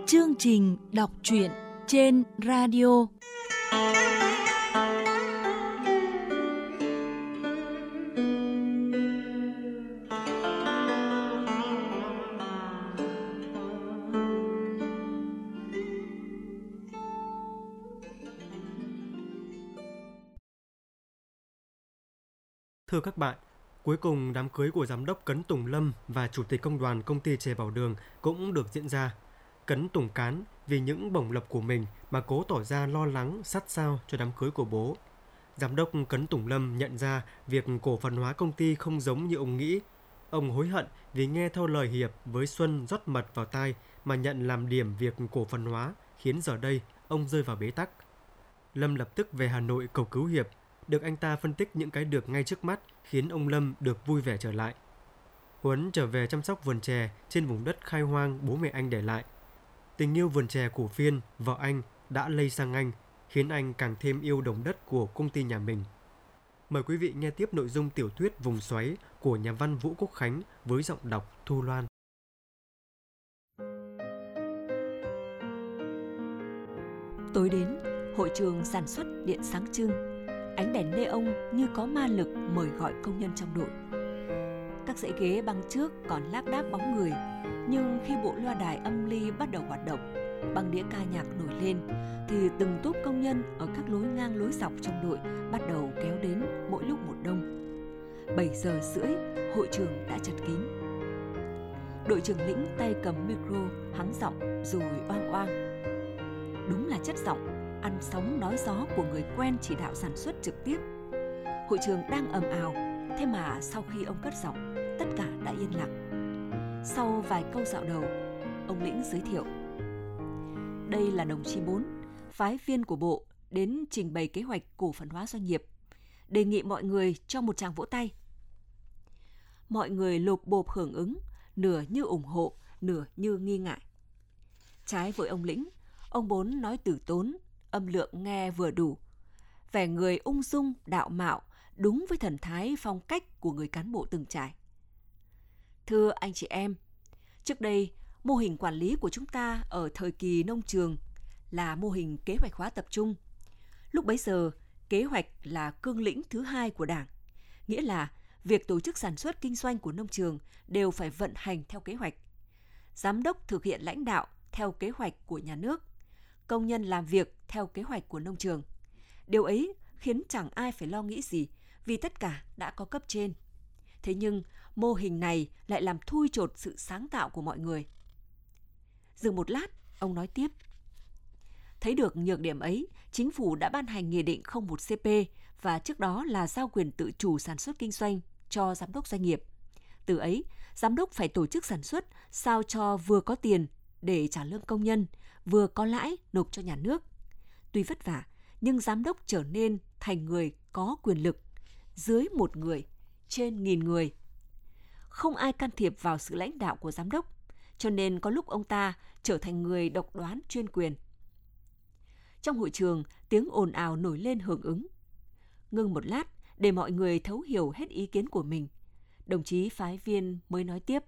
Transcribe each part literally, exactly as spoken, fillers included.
Chương trình đọc truyện trên radio. Thưa các bạn, cuối cùng đám cưới của giám đốc Cấn Tùng Lâm và chủ tịch công đoàn công ty chè Bảo Đường cũng được diễn ra. Cấn Tùng Cán vì những bổng lộc của mình mà cố tỏ ra lo lắng sát sao cho đám cưới của bố. Giám đốc Cấn Tùng Lâm nhận ra việc cổ phần hóa công ty không giống như ông nghĩ. Ông hối hận vì nghe theo lời Hiệp với Xuân rót mật vào tai mà nhận làm điểm việc cổ phần hóa, khiến giờ đây ông rơi vào bế tắc. Lâm lập tức về Hà Nội cầu cứu Hiệp. Được anh ta phân tích những cái được ngay trước mắt khiến ông Lâm được vui vẻ trở lại. Huấn trở về chăm sóc vườn chè trên vùng đất khai hoang bố mẹ anh để lại. Tình yêu vườn chè của Phiên, vợ anh, đã lây sang anh, khiến anh càng thêm yêu đồng đất của công ty nhà mình. Mời quý vị nghe tiếp nội dung tiểu thuyết Vùng Xoáy của nhà văn Vũ Quốc Khánh với giọng đọc Thu Loan. Tối đến, hội trường sản xuất điện sáng trưng. Ánh đèn neon như có ma lực mời gọi công nhân trong đội. Các dãy ghế băng trước còn lác đác bóng người, nhưng khi bộ loa đài âm ly bắt đầu hoạt động, băng đĩa ca nhạc nổi lên, thì từng tốp công nhân ở các lối ngang lối dọc trong đội bắt đầu kéo đến mỗi lúc một đông. bảy giờ rưỡi, hội trường đã chật kín. Đội trưởng lĩnh tay cầm micro, hắng giọng rồi oang oang. Đúng là chất giọng ăn sóng nói gió của người quen chỉ đạo sản xuất trực tiếp. Hội trường đang ầm ào, thế mà sau khi ông cất giọng, tất cả đã yên lặng. Sau vài câu dạo đầu, ông Lĩnh giới thiệu: đây là đồng chí Bốn, phái viên của bộ, đến trình bày kế hoạch cổ phần hóa doanh nghiệp. Đề nghị mọi người cho một tràng vỗ tay. Mọi người lộp bộp hưởng ứng, nửa như ủng hộ, nửa như nghi ngại. Trái với ông Lĩnh, ông Bốn nói từ tốn, âm lượng nghe vừa đủ. Vẻ người ung dung, đạo mạo, đúng với thần thái phong cách của người cán bộ từng trải. Thưa anh chị em, trước đây, mô hình quản lý của chúng ta ở thời kỳ nông trường là mô hình kế hoạch hóa tập trung. Lúc bấy giờ, kế hoạch là cương lĩnh thứ hai của Đảng, nghĩa là việc tổ chức sản xuất kinh doanh của nông trường đều phải vận hành theo kế hoạch. Giám đốc thực hiện lãnh đạo theo kế hoạch của nhà nước, công nhân làm việc theo kế hoạch của nông trường. Điều ấy khiến chẳng ai phải lo nghĩ gì vì tất cả đã có cấp trên. Thế nhưng mô hình này lại làm thui chột sự sáng tạo của mọi người. Dừng một lát, ông nói tiếp. Thấy được nhược điểm ấy, chính phủ đã ban hành Nghị định không một C P và trước đó là giao quyền tự chủ sản xuất kinh doanh cho giám đốc doanh nghiệp. Từ ấy, giám đốc phải tổ chức sản xuất sao cho vừa có tiền để trả lương công nhân, vừa có lãi nộp cho nhà nước. Tuy vất vả, nhưng giám đốc trở nên thành người có quyền lực, dưới một người, trên nghìn người. Không ai can thiệp vào sự lãnh đạo của giám đốc, cho nên có lúc ông ta trở thành người độc đoán chuyên quyền. Trong hội trường, tiếng ồn ào nổi lên hưởng ứng. Ngưng một lát để mọi người thấu hiểu hết ý kiến của mình, đồng chí phái viên mới nói tiếp.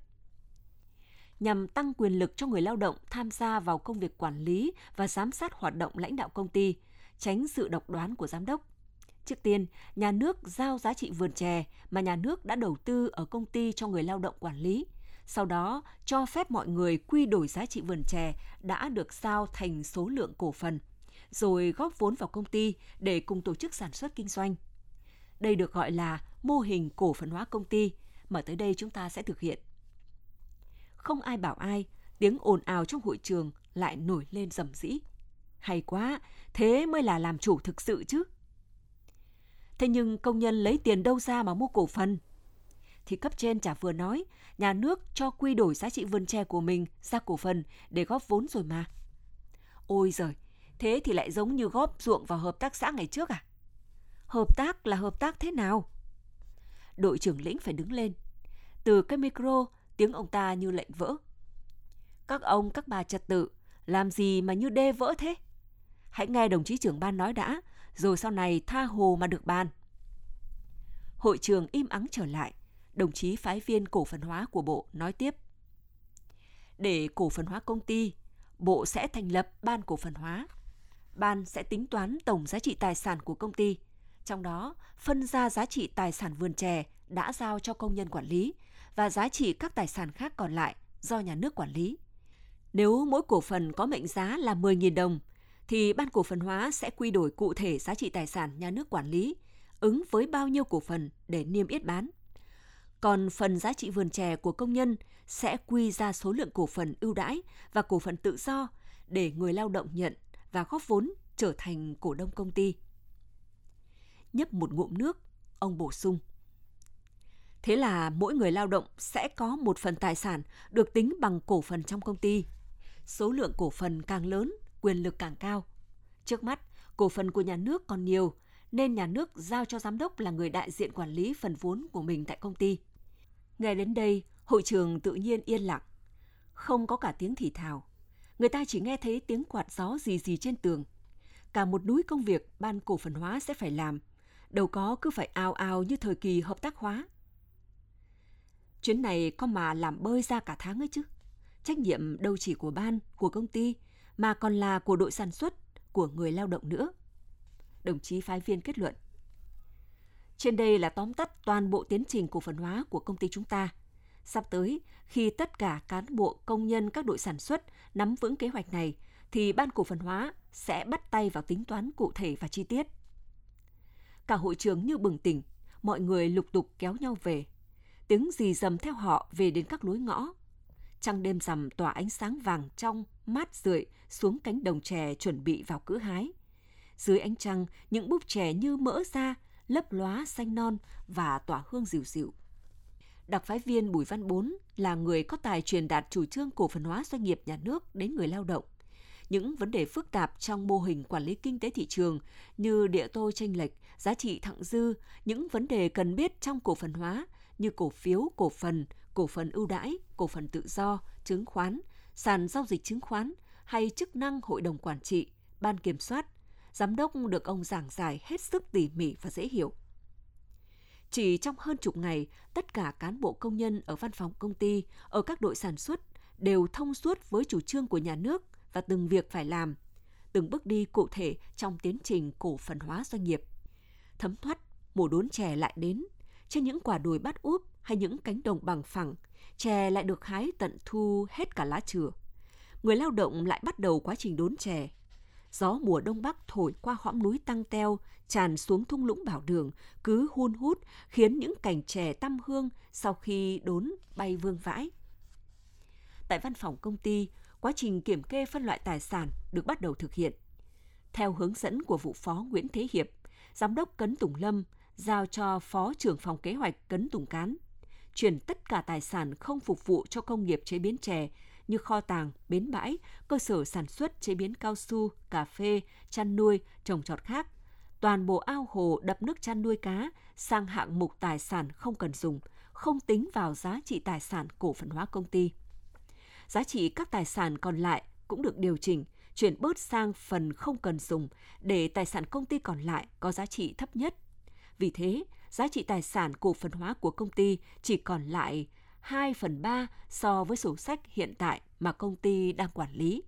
Nhằm tăng quyền lực cho người lao động tham gia vào công việc quản lý và giám sát hoạt động lãnh đạo công ty, tránh sự độc đoán của giám đốc. Trước tiên, nhà nước giao giá trị vườn chè mà nhà nước đã đầu tư ở công ty cho người lao động quản lý. Sau đó, cho phép mọi người quy đổi giá trị vườn chè đã được giao thành số lượng cổ phần, rồi góp vốn vào công ty để cùng tổ chức sản xuất kinh doanh. Đây được gọi là mô hình cổ phần hóa công ty mà tới đây chúng ta sẽ thực hiện. Không ai bảo ai, tiếng ồn ào trong hội trường lại nổi lên rầm rĩ. Hay quá, thế mới là làm chủ thực sự chứ. Thế nhưng công nhân lấy tiền đâu ra mà mua cổ phần? Thì cấp trên chả vừa nói, nhà nước cho quy đổi giá trị vườn chè của mình ra cổ phần để góp vốn rồi mà. Ôi giời, thế thì lại giống như góp ruộng vào hợp tác xã ngày trước à? Hợp tác là hợp tác thế nào? Đội trưởng Lĩnh phải đứng lên. Từ cái micro, tiếng ông ta như lệnh vỡ. Các ông, các bà trật tự, làm gì mà như đê vỡ thế? Hãy nghe đồng chí trưởng ban nói đã, rồi sau này tha hồ mà được bàn. Hội trường im ắng trở lại, đồng chí phái viên cổ phần hóa của bộ nói tiếp. Để cổ phần hóa công ty, Bộ sẽ thành lập ban cổ phần hóa. Ban sẽ tính toán tổng giá trị tài sản của công ty, trong đó phân ra giá trị tài sản vườn chè đã giao cho công nhân quản lý và giá trị các tài sản khác còn lại do nhà nước quản lý. Nếu mỗi cổ phần có mệnh giá là mười nghìn đồng, thì ban cổ phần hóa sẽ quy đổi cụ thể giá trị tài sản nhà nước quản lý, ứng với bao nhiêu cổ phần để niêm yết bán. Còn phần giá trị vườn chè của công nhân sẽ quy ra số lượng cổ phần ưu đãi và cổ phần tự do để người lao động nhận và góp vốn trở thành cổ đông công ty. Nhấp một ngụm nước, ông bổ sung. Thế là mỗi người lao động sẽ có một phần tài sản được tính bằng cổ phần trong công ty. Số lượng cổ phần càng lớn, quyền lực càng cao. Trước mắt, cổ phần của nhà nước còn nhiều, nên nhà nước giao cho giám đốc là người đại diện quản lý phần vốn của mình tại công ty. Nghe đến đây, hội trường tự nhiên yên lặng. Không có cả tiếng thì thào. Người ta chỉ nghe thấy tiếng quạt gió rì rì trên tường. Cả một núi công việc ban cổ phần hóa sẽ phải làm, đâu có cứ phải ào ào như thời kỳ hợp tác hóa. Chuyến này có mà làm bơi ra cả tháng ấy chứ. Trách nhiệm đâu chỉ của ban, của công ty, mà còn là của đội sản xuất, của người lao động nữa. Đồng chí phái viên kết luận. Trên đây là tóm tắt toàn bộ tiến trình cổ phần hóa của công ty chúng ta. Sắp tới, khi tất cả cán bộ, công nhân các đội sản xuất nắm vững kế hoạch này, thì ban cổ phần hóa sẽ bắt tay vào tính toán cụ thể và chi tiết. Cả hội trường như bừng tỉnh, mọi người lục tục kéo nhau về. Tiếng rì rầm theo họ về đến các lối ngõ. Trăng đêm rằm tỏa ánh sáng vàng trong, mát rượi xuống cánh đồng chè chuẩn bị vào cữ hái. Dưới ánh trăng, những búp chè như mỡ ra, lấp lóa xanh non và tỏa hương dịu dịu. Đặc phái viên Bùi Văn Bốn là người có tài truyền đạt chủ trương cổ phần hóa doanh nghiệp nhà nước đến người lao động. Những vấn đề phức tạp trong mô hình quản lý kinh tế thị trường như địa tô chênh lệch, giá trị thặng dư, những vấn đề cần biết trong cổ phần hóa như cổ phiếu, cổ phần, cổ phần ưu đãi, cổ phần tự do, chứng khoán, sàn giao dịch chứng khoán hay chức năng hội đồng quản trị, ban kiểm soát, giám đốc được ông giảng giải hết sức tỉ mỉ và dễ hiểu. Chỉ trong hơn chục ngày, tất cả cán bộ công nhân ở văn phòng công ty, ở các đội sản xuất đều thông suốt với chủ trương của nhà nước và từng việc phải làm, từng bước đi cụ thể trong tiến trình cổ phần hóa doanh nghiệp. Thấm thoát, mùa đốn chè lại đến. Trên những quả đồi bát úp hay những cánh đồng bằng phẳng, chè lại được hái tận thu hết cả lá chừa. Người lao động lại bắt đầu quá trình đốn chè. Gió mùa đông bắc thổi qua hõm núi Tăng Teo, tràn xuống thung lũng Bảo Đường, cứ hun hút khiến những cành chè tăm hương sau khi đốn bay vương vãi. Tại văn phòng công ty, quá trình kiểm kê phân loại tài sản được bắt đầu thực hiện. Theo hướng dẫn của vụ phó Nguyễn Thế Hiệp, giám đốc Cấn Tùng Lâm giao cho phó trưởng phòng kế hoạch Cấn Tùng Cán chuyển tất cả tài sản không phục vụ cho công nghiệp chế biến chè như kho tàng, bến bãi, cơ sở sản xuất chế biến cao su, cà phê, chăn nuôi, trồng trọt khác, toàn bộ ao hồ đập nước chăn nuôi cá sang hạng mục tài sản không cần dùng, không tính vào giá trị tài sản cổ phần hóa công ty. Giá trị các tài sản còn lại cũng được điều chỉnh, chuyển bớt sang phần không cần dùng để tài sản công ty còn lại có giá trị thấp nhất. Vì thế, giá trị tài sản cổ phần hóa của công ty chỉ còn lại hai phần ba so với sổ sách hiện tại mà công ty đang quản lý.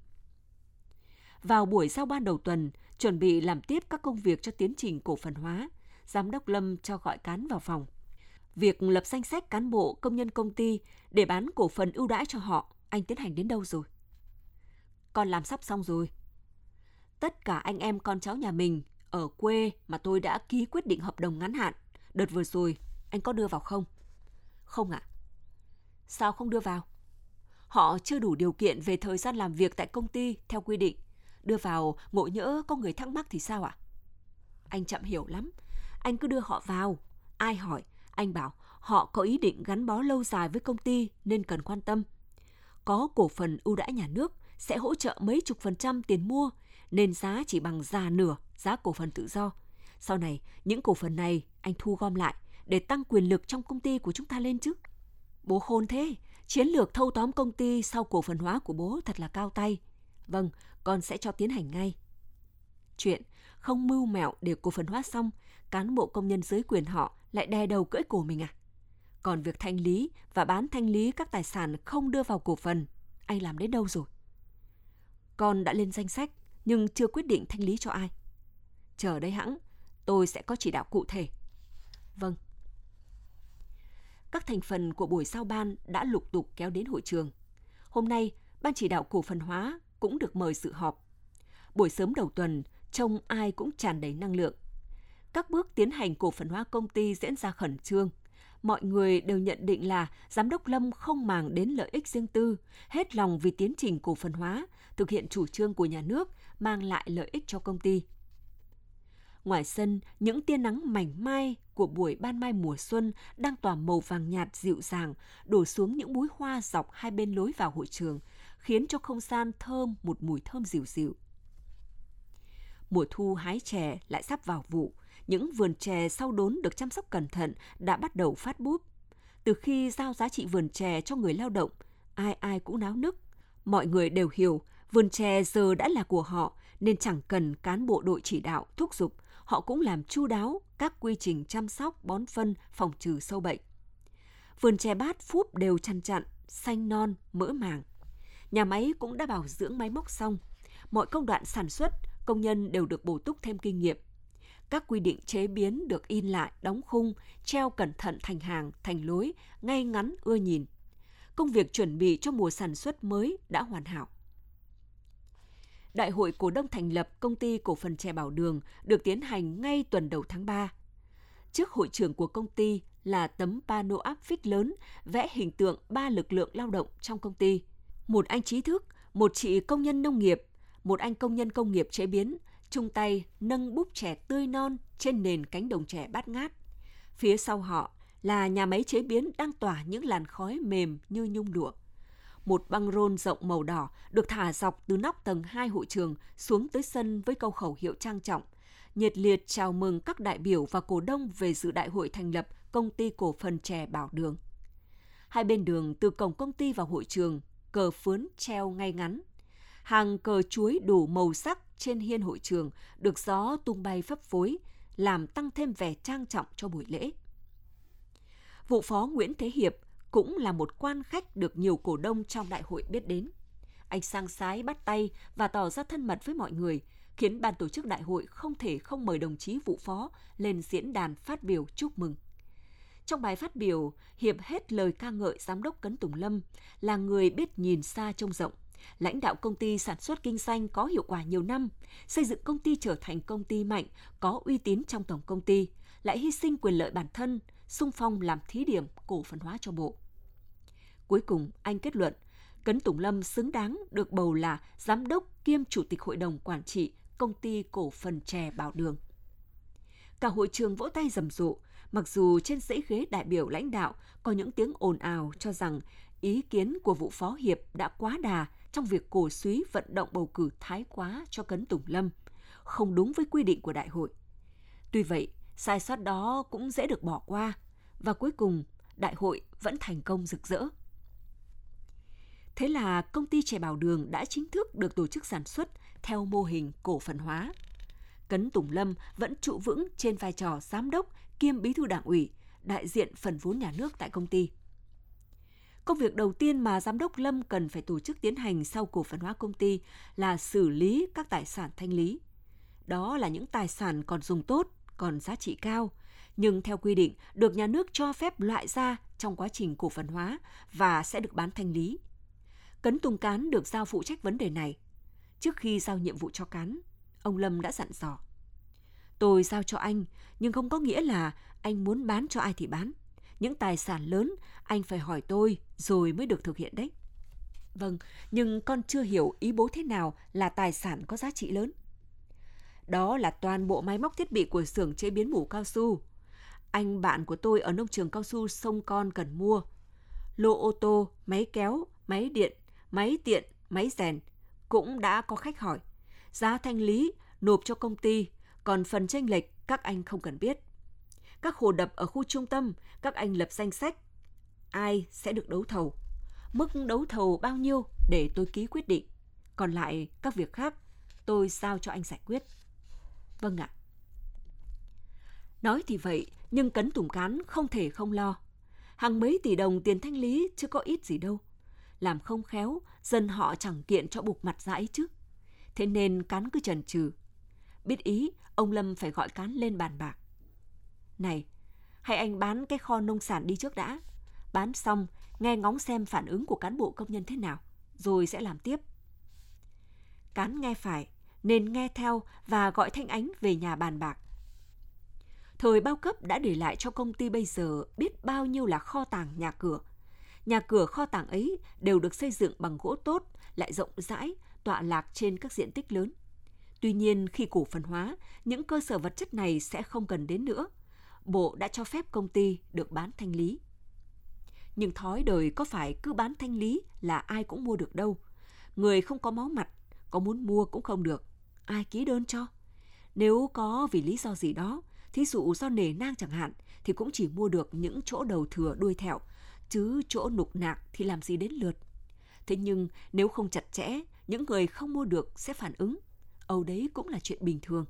Vào buổi giao ban đầu tuần, chuẩn bị làm tiếp các công việc cho tiến trình cổ phần hóa, Giám đốc Lâm cho gọi Cán vào phòng. Việc lập danh sách cán bộ công nhân công ty để bán cổ phần ưu đãi cho họ, anh tiến hành đến đâu rồi? Con làm sắp xong rồi. Tất cả anh em con cháu nhà mình ở quê mà tôi đã ký quyết định hợp đồng ngắn hạn. Đợt vừa rồi, anh có đưa vào không? Không ạ. À? Sao không đưa vào? Họ chưa đủ điều kiện về thời gian làm việc tại công ty theo quy định. Đưa vào ngộ nhỡ có người thắc mắc thì sao ạ? À? Anh chậm hiểu lắm. Anh cứ đưa họ vào. Ai hỏi, anh bảo họ có ý định gắn bó lâu dài với công ty nên cần quan tâm. Có cổ phần ưu đãi nhà nước sẽ hỗ trợ mấy chục phần trăm tiền mua, nên giá chỉ bằng già nửa giá cổ phần tự do. Sau này, những cổ phần này anh thu gom lại để tăng quyền lực trong công ty của chúng ta lên chứ. Bố khôn thế, chiến lược thâu tóm công ty sau cổ phần hóa của bố thật là cao tay. Vâng, con sẽ cho tiến hành ngay. Chuyện không mưu mẹo để cổ phần hóa xong, cán bộ công nhân dưới quyền họ lại đè đầu cưỡi cổ mình à? Còn việc thanh lý và bán thanh lý các tài sản không đưa vào cổ phần, anh làm đến đâu rồi? Con đã lên danh sách, nhưng chưa quyết định thanh lý cho ai. Chờ đấy hẵng, tôi sẽ có chỉ đạo cụ thể. Vâng. Các thành phần của buổi giao ban đã lục tục kéo đến hội trường. Hôm nay, Ban chỉ đạo cổ phần hóa cũng được mời dự họp. Buổi sớm đầu tuần, trông ai cũng tràn đầy năng lượng. Các bước tiến hành cổ phần hóa công ty diễn ra khẩn trương. Mọi người đều nhận định là Giám đốc Lâm không màng đến lợi ích riêng tư, hết lòng vì tiến trình cổ phần hóa, thực hiện chủ trương của nhà nước, mang lại lợi ích cho công ty. Ngoài sân, những tia nắng mảnh mai của buổi ban mai mùa xuân đang tỏa màu vàng nhạt dịu dàng, đổ xuống những búi hoa dọc hai bên lối vào hội trường, khiến cho không gian thơm một mùi thơm dịu dịu. Mùa thu hái chè lại sắp vào vụ, những vườn chè sau đốn được chăm sóc cẩn thận đã bắt đầu phát búp. Từ khi giao giá trị vườn chè cho người lao động, ai ai cũng náo nức. Mọi người đều hiểu vườn chè giờ đã là của họ, nên chẳng cần cán bộ đội chỉ đạo, thúc giục, họ cũng làm chu đáo các quy trình chăm sóc, bón phân, phòng trừ sâu bệnh. Vườn chè bát phúp đều chăn chặn, xanh non, mỡ màng. Nhà máy cũng đã bảo dưỡng máy móc xong. Mọi công đoạn sản xuất, công nhân đều được bổ túc thêm kinh nghiệm. Các quy định chế biến được in lại, đóng khung, treo cẩn thận thành hàng, thành lối, ngay ngắn, ưa nhìn. Công việc chuẩn bị cho mùa sản xuất mới đã hoàn hảo. Đại hội cổ đông thành lập Công ty Cổ phần Chè Bảo Đường được tiến hành ngay tuần đầu tháng ba. Trước hội trường của công ty là tấm pano áp phích lớn vẽ hình tượng ba lực lượng lao động trong công ty. Một anh trí thức, một chị công nhân nông nghiệp, một anh công nhân công nghiệp chế biến, chung tay nâng búp chè tươi non trên nền cánh đồng chè bát ngát. Phía sau họ là nhà máy chế biến đang tỏa những làn khói mềm như nhung lụa. Một băng rôn rộng màu đỏ được thả dọc từ nóc tầng hai hội trường xuống tới sân với câu khẩu hiệu trang trọng, nhiệt liệt chào mừng các đại biểu và cổ đông về dự đại hội thành lập Công ty Cổ phần Chè Bảo Đường. Hai bên đường từ cổng công ty vào hội trường, cờ phướn treo ngay ngắn. Hàng cờ chuối đủ màu sắc trên hiên hội trường được gió tung bay phấp phới, làm tăng thêm vẻ trang trọng cho buổi lễ. Vụ phó Nguyễn Thế Hiệp cũng là một quan khách được nhiều cổ đông trong đại hội biết đến. Anh sang sái bắt tay và tỏ ra thân mật với mọi người, khiến ban tổ chức đại hội không thể không mời đồng chí vụ phó lên diễn đàn phát biểu chúc mừng. Trong bài phát biểu, Hiệp hết lời ca ngợi Giám đốc Cấn Tùng Lâm là người biết nhìn xa trông rộng, lãnh đạo công ty sản xuất kinh doanh có hiệu quả nhiều năm, xây dựng công ty trở thành công ty mạnh, có uy tín trong tổng công ty, lại hy sinh quyền lợi bản thân, xung phong làm thí điểm cổ phần hóa cho bộ. Cuối cùng, anh kết luận, Cấn Tùng Lâm xứng đáng được bầu là Giám đốc kiêm Chủ tịch Hội đồng Quản trị Công ty Cổ phần Chè Bảo Đường. Cả hội trường vỗ tay rầm rộ, mặc dù trên dãy ghế đại biểu lãnh đạo có những tiếng ồn ào cho rằng ý kiến của vụ phó Hiệp đã quá đà trong việc cổ súy vận động bầu cử thái quá cho Cấn Tùng Lâm, không đúng với quy định của đại hội. Tuy vậy, sai sót đó cũng dễ được bỏ qua, và cuối cùng đại hội vẫn thành công rực rỡ. Thế là Công ty Chè Bảo Đường đã chính thức được tổ chức sản xuất theo mô hình cổ phần hóa. Cấn Tùng Lâm vẫn trụ vững trên vai trò giám đốc kiêm bí thư đảng ủy, đại diện phần vốn nhà nước tại công ty. Công việc đầu tiên mà Giám đốc Lâm cần phải tổ chức tiến hành sau cổ phần hóa công ty là xử lý các tài sản thanh lý. Đó là những tài sản còn dùng tốt, còn giá trị cao, nhưng theo quy định được nhà nước cho phép loại ra trong quá trình cổ phần hóa và sẽ được bán thanh lý. Cấn Tùng Cán được giao phụ trách vấn đề này. Trước khi giao nhiệm vụ cho Cán, ông Lâm đã dặn dò: "Tôi giao cho anh, nhưng không có nghĩa là anh muốn bán cho ai thì bán. Những tài sản lớn anh phải hỏi tôi rồi mới được thực hiện đấy." "Vâng, nhưng con chưa hiểu ý bố thế nào là tài sản có giá trị lớn." "Đó là toàn bộ máy móc thiết bị của xưởng chế biến mủ cao su. Anh bạn của tôi ở nông trường cao su Sông Con cần mua. Lô ô tô, máy kéo, máy điện, máy tiện, máy rèn. Cũng đã có khách hỏi. Giá thanh lý nộp cho công ty, còn phần chênh lệch các anh không cần biết. Các hồ đập ở khu trung tâm, các anh lập danh sách. Ai sẽ được đấu thầu? Mức đấu thầu bao nhiêu để tôi ký quyết định. Còn lại các việc khác tôi giao cho anh giải quyết." "Vâng ạ." Nói thì vậy, nhưng Cấn Tùng Cán không thể không lo. Hàng mấy tỷ đồng tiền thanh lý chứ có ít gì đâu. Làm không khéo, dân họ chẳng kiện cho bục mặt ra ấy chứ. Thế nên Cán cứ chần chừ. Biết ý, ông Lâm phải gọi Cán lên bàn bạc. Này, hay anh bán cái kho nông sản đi trước đã. Bán xong, nghe ngóng xem phản ứng của cán bộ công nhân thế nào, rồi sẽ làm tiếp. Cán nghe phải, nên nghe theo và gọi Thanh Ánh về nhà bàn bạc. Thời bao cấp đã để lại cho công ty bây giờ biết bao nhiêu là kho tàng nhà cửa. Nhà cửa kho tàng ấy đều được xây dựng bằng gỗ tốt, lại rộng rãi, tọa lạc trên các diện tích lớn. Tuy nhiên, khi cổ phần hóa, những cơ sở vật chất này sẽ không cần đến nữa. Bộ đã cho phép công ty được bán thanh lý. Nhưng thói đời có phải cứ bán thanh lý là ai cũng mua được đâu. Người không có máu mặt, có muốn mua cũng không được. Ai ký đơn cho? Nếu có vì lý do gì đó, thí dụ do nể nang chẳng hạn, thì cũng chỉ mua được những chỗ đầu thừa đuôi thẹo, chứ chỗ nục nạc thì làm gì đến lượt. Thế nhưng nếu không chặt chẽ, những người không mua được sẽ phản ứng. Âu đấy cũng là chuyện bình thường.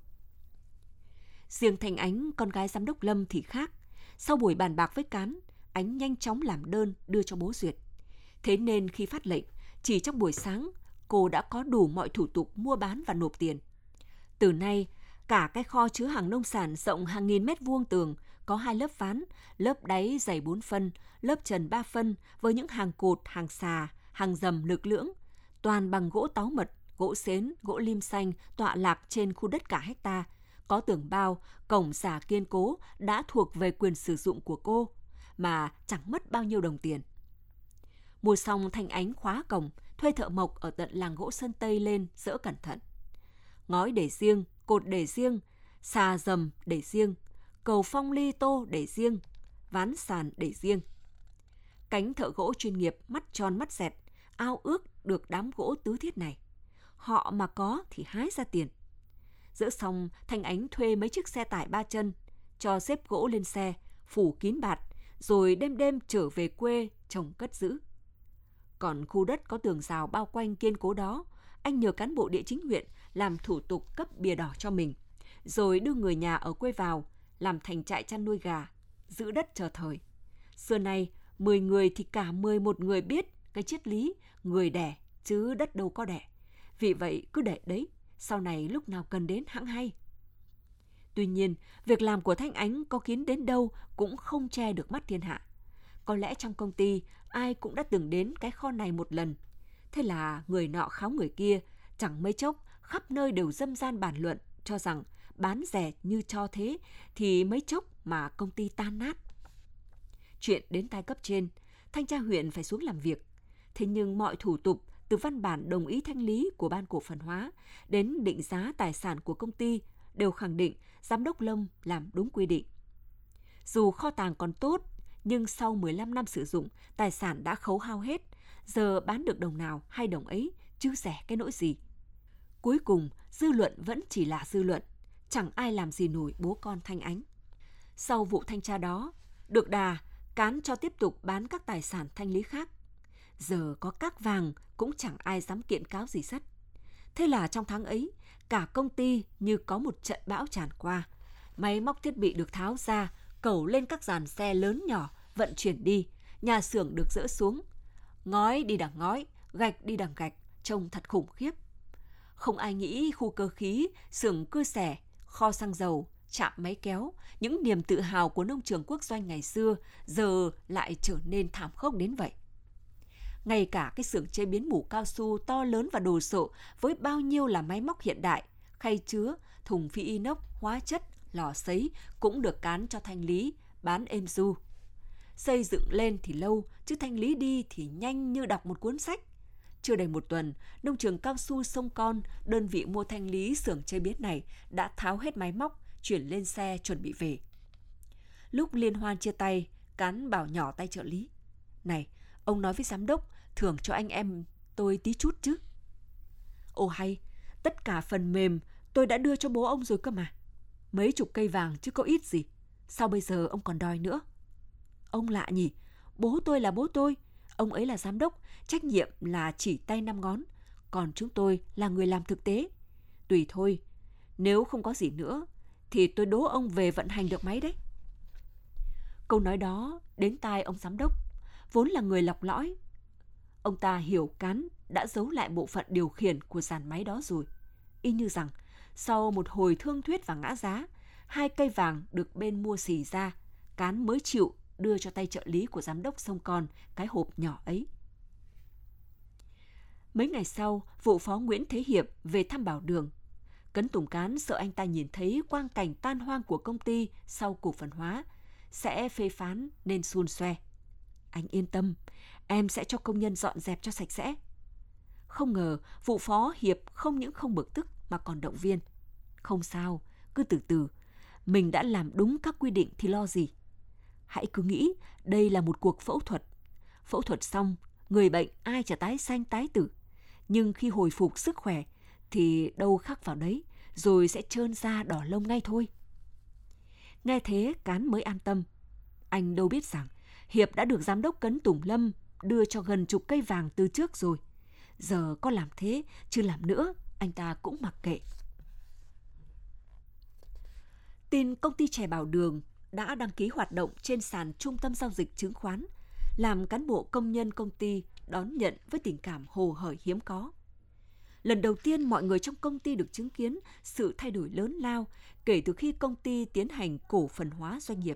Riêng Thanh Ánh, con gái giám đốc Lâm thì khác. Sau buổi bàn bạc với Cán, Ánh nhanh chóng làm đơn đưa cho bố duyệt. Thế nên khi phát lệnh, chỉ trong buổi sáng, cô đã có đủ mọi thủ tục mua bán và nộp tiền. Từ nay, cả cái kho chứa hàng nông sản rộng hàng nghìn mét vuông tường, có hai lớp ván, lớp đáy dày bốn phân, lớp trần ba phân, với những hàng cột, hàng xà, hàng rầm lực lưỡng, toàn bằng gỗ táo mật, gỗ xến, gỗ lim xanh, tọa lạc trên khu đất cả hecta. Có tường bao, cổng xà kiên cố đã thuộc về quyền sử dụng của cô, mà chẳng mất bao nhiêu đồng tiền. Mua xong, Thanh Ánh khóa cổng, thuê thợ mộc ở tận làng gỗ Sơn Tây lên dỡ cẩn thận. Ngói để riêng, cột để riêng, xà rầm để riêng, cầu phong ly tô để riêng, ván sàn để riêng. Cánh thợ gỗ chuyên nghiệp mắt tròn mắt dẹt, ao ước được đám gỗ tứ thiết này. Họ mà có thì hái ra tiền. Dỡ xong, Thanh Ánh thuê mấy chiếc xe tải ba chân, cho xếp gỗ lên xe, phủ kín bạt, rồi đêm đêm trở về quê trồng cất giữ. Còn khu đất có tường rào bao quanh kiên cố đó, anh nhờ cán bộ địa chính huyện làm thủ tục cấp bìa đỏ cho mình, rồi đưa người nhà ở quê vào, làm thành trại chăn nuôi gà, giữ đất chờ thời. Xưa nay, mười người thì cả mười một người biết cái triết lý người đẻ chứ đất đâu có đẻ. Vì vậy cứ để đấy, sau này lúc nào cần đến hẵng hay. Tuy nhiên, việc làm của Thanh Ánh có kín đến đâu cũng không che được mắt thiên hạ. Có lẽ trong công ty, ai cũng đã từng đến cái kho này một lần. Thế là người nọ kháo người kia, chẳng mấy chốc, khắp nơi đều dâm gian bàn luận, cho rằng bán rẻ như cho thế thì mấy chốc mà công ty tan nát. Chuyện đến tai cấp trên, thanh tra huyện phải xuống làm việc. Thế nhưng mọi thủ tục, từ văn bản đồng ý thanh lý của ban cổ phần hóa đến định giá tài sản của công ty đều khẳng định giám đốc Lâm làm đúng quy định. Dù kho tàng còn tốt, nhưng sau mười lăm năm sử dụng, tài sản đã khấu hao hết, giờ bán được đồng nào hay đồng ấy, chứ rẻ cái nỗi gì. Cuối cùng, dư luận vẫn chỉ là dư luận, chẳng ai làm gì nổi bố con Thanh Ánh. Sau vụ thanh tra đó, được đà, Cán cho tiếp tục bán các tài sản thanh lý khác. Giờ có các vàng cũng chẳng ai dám kiện cáo gì sắt. Thế là trong tháng ấy, cả công ty như có một trận bão tràn qua. Máy móc thiết bị được tháo ra, cẩu lên các dàn xe lớn nhỏ, vận chuyển đi, nhà xưởng được dỡ xuống. Ngói đi đằng ngói, gạch đi đằng gạch, trông thật khủng khiếp. Không ai nghĩ khu cơ khí, xưởng cưa xẻ, kho xăng dầu, trạm máy kéo, những niềm tự hào của nông trường quốc doanh ngày xưa giờ lại trở nên thảm khốc đến vậy. Ngay cả cái xưởng chế biến mủ cao su to lớn và đồ sộ với bao nhiêu là máy móc hiện đại, khay chứa, thùng phi inox, hóa chất, lò sấy cũng được Cán cho thanh lý, bán êm du. Xây dựng lên thì lâu, chứ thanh lý đi thì nhanh như đọc một cuốn sách. Chưa đầy một tuần, nông trường cao su Sông Con, đơn vị mua thanh lý xưởng chế biến này đã tháo hết máy móc, chuyển lên xe chuẩn bị về. Lúc liên hoan chia tay, Cán bảo nhỏ tay trợ lý: "Này, ông nói với giám đốc thưởng cho anh em tôi tí chút chứ." "Ồ hay, tất cả phần mềm tôi đã đưa cho bố ông rồi cơ mà. Mấy chục cây vàng chứ có ít gì. Sao bây giờ ông còn đòi nữa?" "Ông lạ nhỉ, bố tôi là bố tôi. Ông ấy là giám đốc, trách nhiệm là chỉ tay năm ngón. Còn chúng tôi là người làm thực tế. Tùy thôi, nếu không có gì nữa thì tôi đố ông về vận hành được máy đấy." Câu nói đó đến tai ông giám đốc, vốn là người lọc lõi. Ông ta hiểu Cán đã giấu lại bộ phận điều khiển của dàn máy đó rồi. y như rằng sau một hồi thương thuyết và ngã giá, hai cây vàng được bên mua xì ra, Cán mới chịu đưa cho tay trợ lý của giám đốc Sông Con cái hộp nhỏ ấy. Mấy ngày sau, vụ phó Nguyễn Thế Hiệp về thăm Bảo Đường. Cấn Tùng Cán sợ anh ta nhìn thấy quang cảnh tan hoang của công ty sau cổ phần hóa, sẽ phê phán nên xun xoe. Anh yên tâm, em sẽ cho công nhân dọn dẹp cho sạch sẽ. Không ngờ, vụ phó Hiệp không những không bực tức mà còn động viên. Không sao, cứ từ từ, mình đã làm đúng các quy định thì lo gì. Hãy cứ nghĩ đây là một cuộc phẫu thuật. Phẫu thuật xong, người bệnh ai chả tái sanh tái tử. Nhưng khi hồi phục sức khỏe thì đâu khắc vào đấy, rồi sẽ trơn da đỏ lông ngay thôi. Nghe thế Cán mới an tâm. Anh đâu biết rằng Hiệp đã được giám đốc Cấn Tùng Lâm đưa cho gần chục cây vàng từ trước rồi. Giờ có làm thế, chứ làm nữa, anh ta cũng mặc kệ. Tin công ty chè Bảo Đường đã đăng ký hoạt động trên sàn Trung tâm Giao dịch Chứng khoán, làm cán bộ công nhân công ty đón nhận với tình cảm hồ hởi hiếm có. Lần đầu tiên mọi người trong công ty được chứng kiến sự thay đổi lớn lao kể từ khi công ty tiến hành cổ phần hóa doanh nghiệp.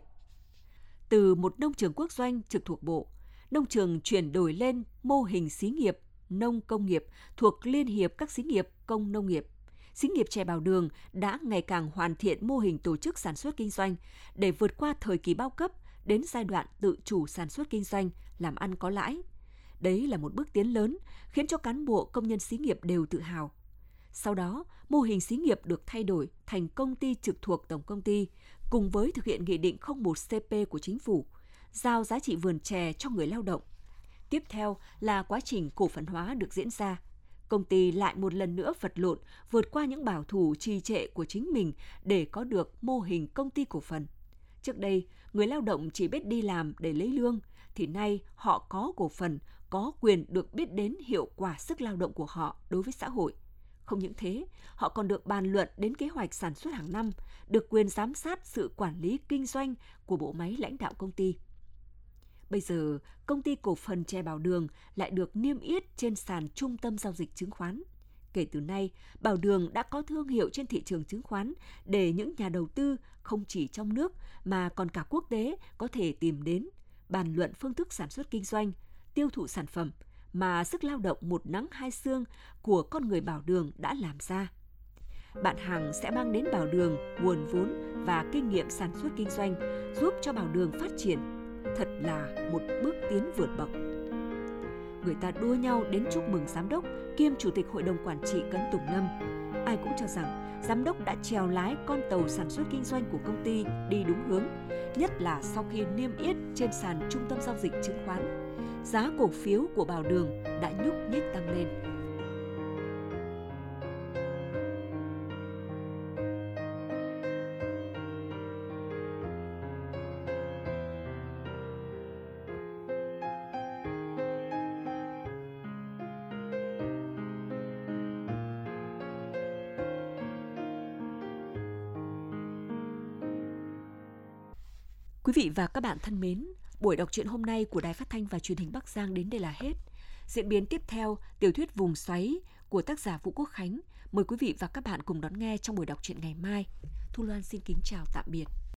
Từ một nông trường quốc doanh trực thuộc Bộ, nông trường chuyển đổi lên mô hình xí nghiệp, nông công nghiệp thuộc Liên hiệp các xí nghiệp công nông nghiệp. Xí nghiệp chè Bảo Đường đã ngày càng hoàn thiện mô hình tổ chức sản xuất kinh doanh để vượt qua thời kỳ bao cấp đến giai đoạn tự chủ sản xuất kinh doanh, làm ăn có lãi. Đấy là một bước tiến lớn, khiến cho cán bộ công nhân xí nghiệp đều tự hào. Sau đó, mô hình xí nghiệp được thay đổi thành công ty trực thuộc tổng công ty, cùng với thực hiện Nghị định không một C P của Chính phủ, giao giá trị vườn chè cho người lao động. Tiếp theo là quá trình cổ phần hóa được diễn ra. Công ty lại một lần nữa vật lộn vượt qua những bảo thủ trì trệ của chính mình để có được mô hình công ty cổ phần. Trước đây, người lao động chỉ biết đi làm để lấy lương, thì nay họ có cổ phần, có quyền được biết đến hiệu quả sức lao động của họ đối với xã hội. Không những thế, họ còn được bàn luận đến kế hoạch sản xuất hàng năm, được quyền giám sát sự quản lý kinh doanh của bộ máy lãnh đạo công ty. Bây giờ, công ty cổ phần chè Bảo Đường lại được niêm yết trên sàn Trung tâm Giao dịch Chứng khoán. Kể từ nay, Bảo Đường đã có thương hiệu trên thị trường chứng khoán để những nhà đầu tư không chỉ trong nước mà còn cả quốc tế có thể tìm đến, bàn luận phương thức sản xuất kinh doanh, tiêu thụ sản phẩm mà sức lao động một nắng hai sương của con người Bảo Đường đã làm ra. Bạn hàng sẽ mang đến Bảo Đường nguồn vốn và kinh nghiệm sản xuất kinh doanh, giúp cho Bảo Đường phát triển. Thật là một bước tiến vượt bậc. Người ta đua nhau đến chúc mừng giám đốc kiêm chủ tịch hội đồng quản trị Cấn Tùng Lâm. Ai cũng cho rằng giám đốc đã chèo lái con tàu sản xuất kinh doanh của công ty đi đúng hướng, nhất là sau khi niêm yết trên sàn Trung tâm Giao dịch Chứng khoán. Giá cổ phiếu của Bảo Đường đã nhúc nhích tăng lên. Quý vị và các bạn thân mến, buổi đọc truyện hôm nay của Đài Phát thanh và Truyền hình Bắc Giang đến đây là hết. Diễn biến tiếp theo, tiểu thuyết Vùng Xoáy của tác giả Vũ Quốc Khánh. Mời quý vị và các bạn cùng đón nghe trong buổi đọc truyện ngày mai. Thu Loan xin kính chào tạm biệt.